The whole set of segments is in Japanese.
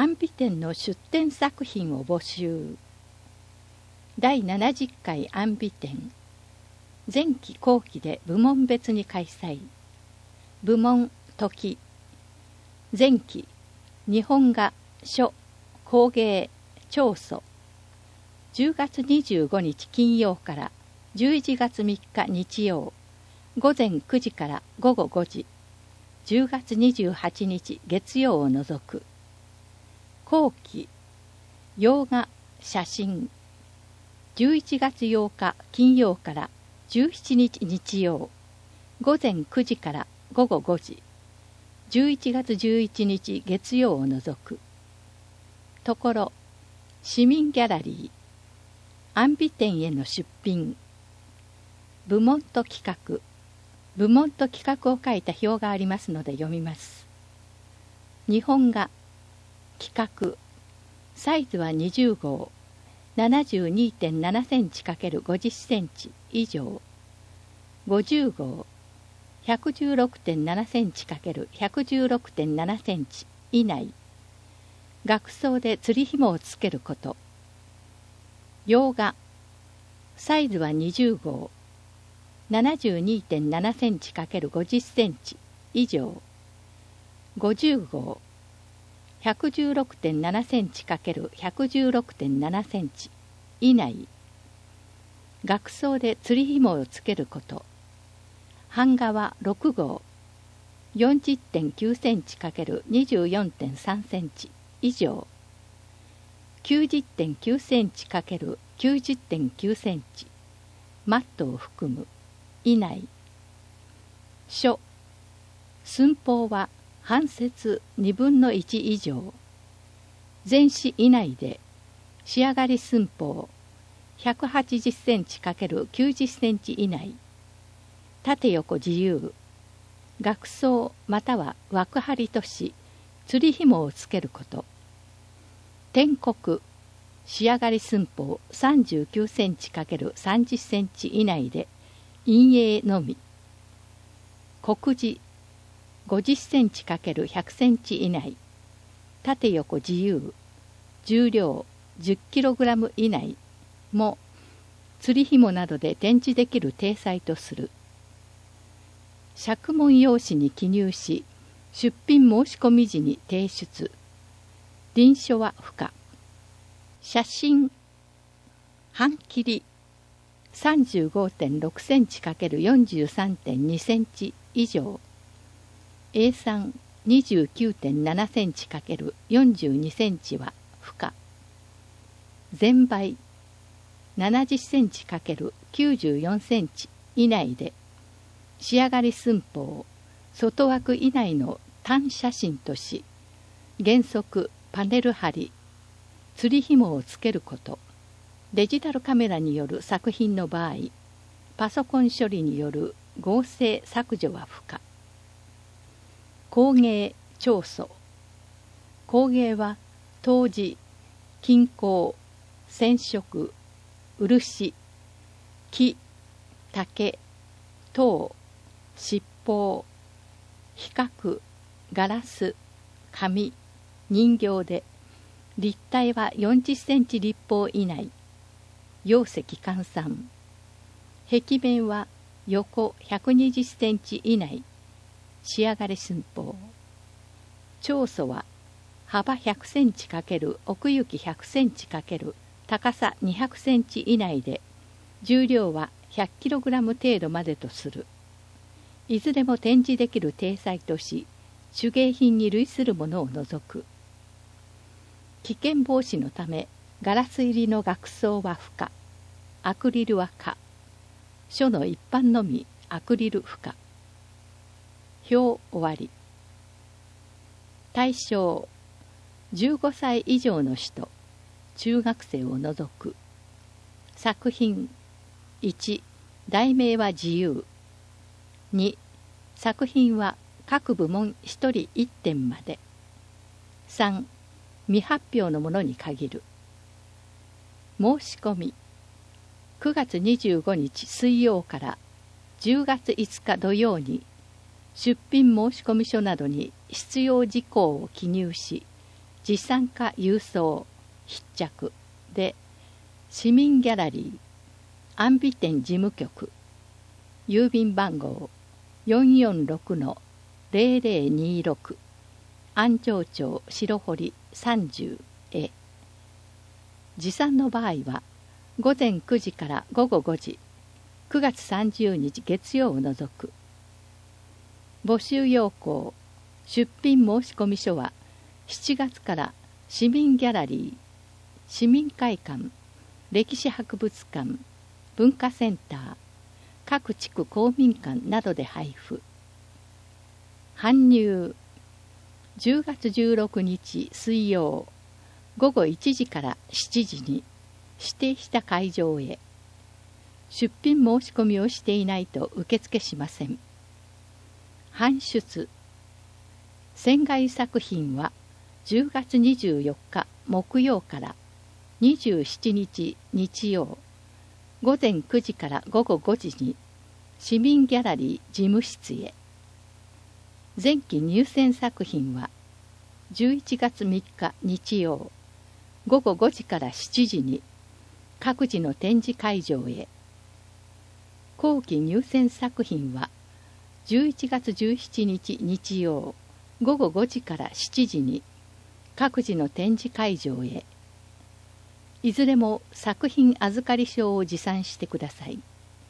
安美展の出展作品を募集。第70回安美展、前期後期で部門別に開催。部門時、前期日本画、書、工芸、彫塑。10月25日金曜から11月3日日曜、午前9時から午後5時、10月28日月曜を除く。後期、洋画、写真。11月8日金曜から17日日曜、午前9時から午後5時、11月11日月曜を除く。ところ、市民ギャラリー、安美展への出品。部門と企画、部門と企画を書いた表がありますので読みます。日本画、企画、サイズは20号、72.7 センチ ×50 センチ以上。50号、116.7 センチ ×116.7 センチ以内。額装で釣り紐をつけること。洋画、サイズは20号、72.7 センチ ×50 センチ以上。50号、116.7 センチ ×116.7 センチ以内。額装で釣り紐をつけること。版画は6号、40.9 センチ ×24.3 センチ以上。90.9 センチ ×90.9 センチ、マットを含む以内。書、寸法は半節2分の1以上。全紙以内で仕上がり寸法180センチ ×90 センチ以内。縦横自由。額装または枠張りとし釣り紐をつけること。篆刻、仕上がり寸法39センチ ×30 センチ以内で陰影のみ。刻字、50センチ ×100 センチ以内。縦横自由。重量10キログラム以内も釣り紐などで展示できる体裁とする。借文用紙に記入し、出品申し込み時に提出。臨書は不可。写真、半切り 35.6 センチ ×43.2 センチ以上。A3 29.7 センチ ×42 センチは不可。全倍70センチ ×94 センチ以内で仕上がり寸法外枠以内の単写真とし、原則パネル貼り、釣り紐をつけること。デジタルカメラによる作品の場合、パソコン処理による合成削除は不可。工芸、彫塑。工芸は陶磁、金工、染色、漆、木、竹、陶、七宝、比較、ガラス、紙、人形で、立体は40センチ立方以内。容積換算。壁面は横120センチ以内。仕上がり寸法。彫塑は幅100センチ×奥行き100センチ×高さ200センチ以内で、重量は100キログラム程度までとする。いずれも展示できる体裁とし、手芸品に類するものを除く。危険防止のため、ガラス入りの額装は不可。アクリルは可。書の一般のみアクリル不可。表終わり。対象、15歳以上の人、中学生を除く。作品、1、題名は自由。2、作品は各部門1人1点まで。3、未発表のものに限る。申し込み、9月25日水曜から10月5日土曜に出品申込書などに必要事項を記入し、 持参加郵送必着で市民ギャラリー安美店事務局郵便番号 446-0026 安城町白堀30へ。持参の場合は午前9時から午後5時、9月30日月曜を除く。募集要項出品申込書は7月から市民ギャラリー、市民会館、歴史博物館、文化センター、各地区公民館などで配布。搬入10月16日水曜午後1時から7時に指定した会場へ。出品申し込みをしていないと受付しません。搬出船外作品は10月24日木曜から27日日曜午前9時から午後5時に市民ギャラリー事務室へ。前期入選作品は11月3日日曜午後5時から7時に各自の展示会場へ。後期入選作品は11月17日日曜午後5時から7時に各自の展示会場へ。いずれも作品預かり証を持参してください。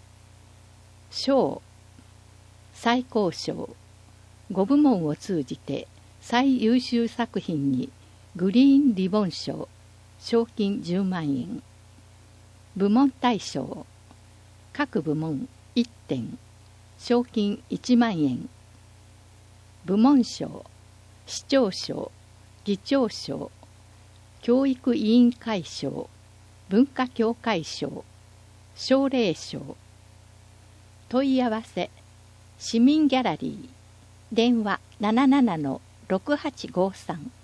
賞最高賞5部門を通じて最優秀作品にグリーンリボン賞賞金10万円。部門大賞各部門1点賞金1万円。部門賞市長賞議長賞教育委員会賞文化協会賞奨励賞。問い合わせ市民ギャラリー電話 77-6853